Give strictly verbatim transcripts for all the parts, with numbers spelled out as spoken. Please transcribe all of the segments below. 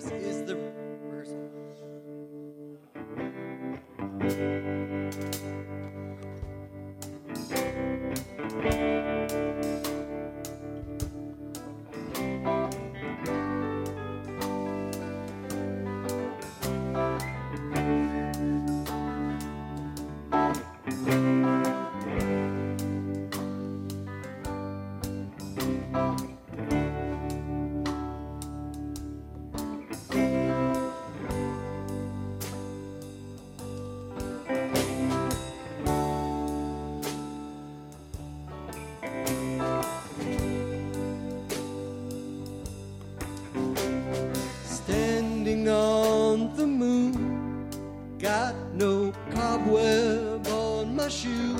This is the rehearsal. Standing on the moon, got no cobweb on my shoe.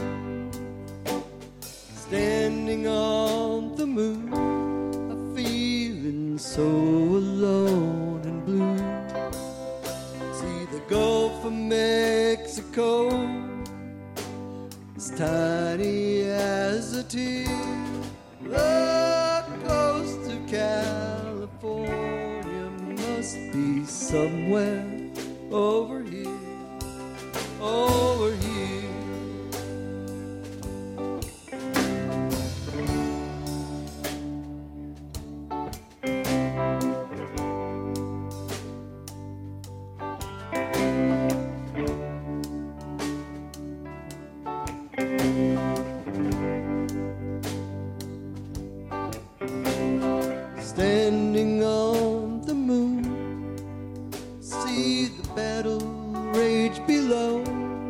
Standing on the moon, I'm feeling so alone and blue. See the Gulf of Mexico, as tiny as a tear. The coast of California must be somewhere over here, over here. Standing on the moon, see the battle rage below.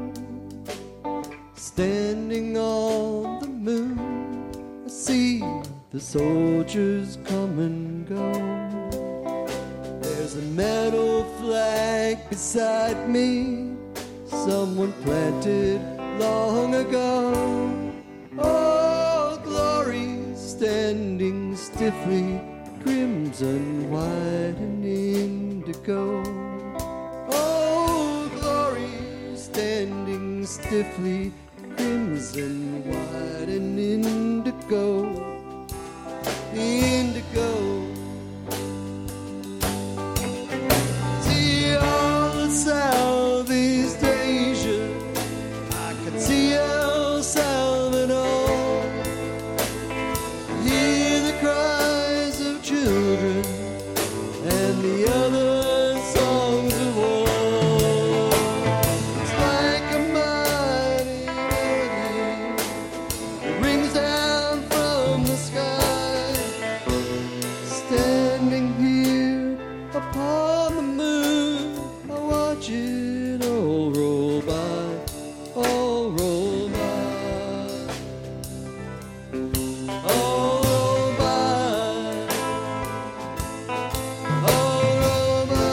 Standing on the moon, I see the soldiers come and go. There's a metal flag beside me, someone planted long ago. Oh, glory, standing stiffly, crimson, white, and indigo. Oh, glory, standing stiffly, crimson, white, and indigo. Indigo. See all of Southeast Asia, I could see El Salvador. Hear the cries of children and the other songs of war. It's like a mighty melody that rings down from the sky. Standing here upon the moon, I watch it all roll by, all roll by. All roll by, all roll by.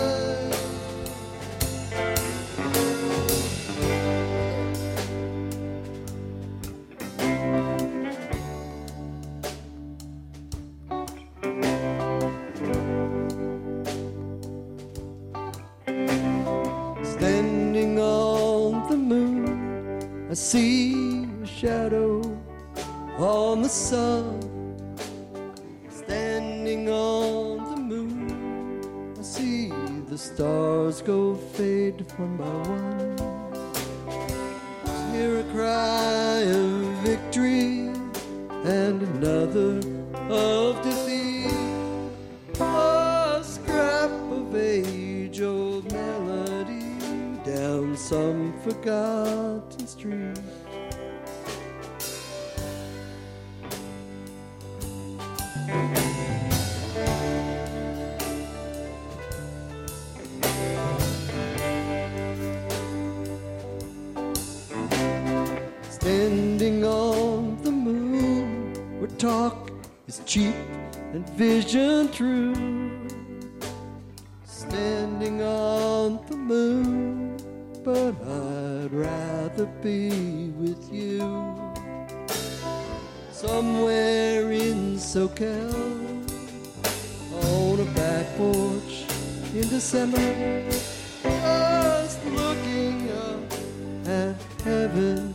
Standing on the moon, I see a shadow on the sun. Standing on the moon, I see the stars go fade one by one. Hear a cry of victory and another of defeat. A scrap of age-old melody down some forgotten street. Standing on the moon, where talk is cheap and vision true. Standing on the moon, but I'd rather be with you. Somewhere in SoCal, on a back porch in December, just looking up at heaven,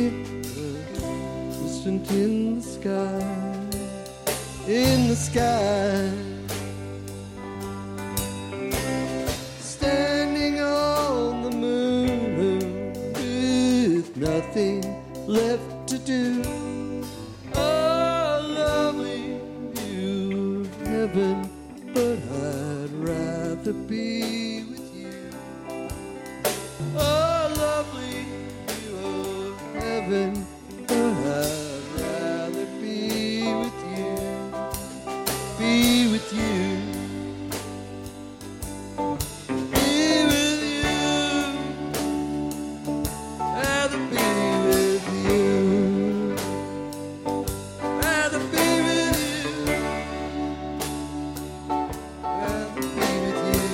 distant in the sky, in the sky. nothing left to do. Oh, lovely view of heaven, but I'd rather be with you. Oh, lovely view of heaven, but I'd rather be with you. Be with you. Be with you. Rather be with you. Rather be with you. Rather be with you.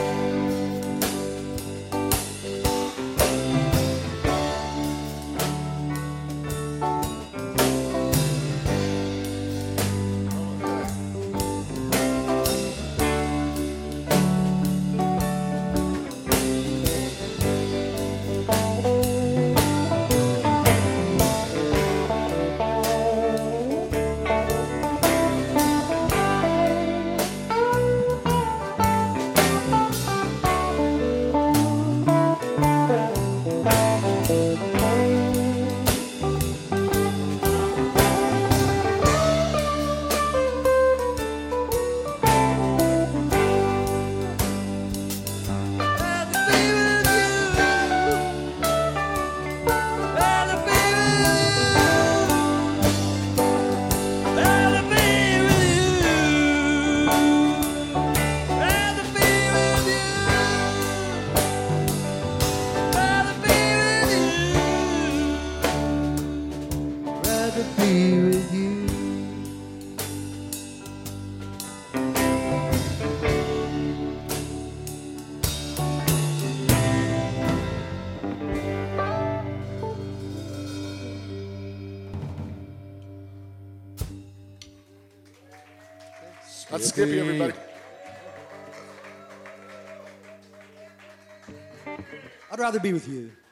Be with you. That's Skippy, everybody. I'd rather be with you.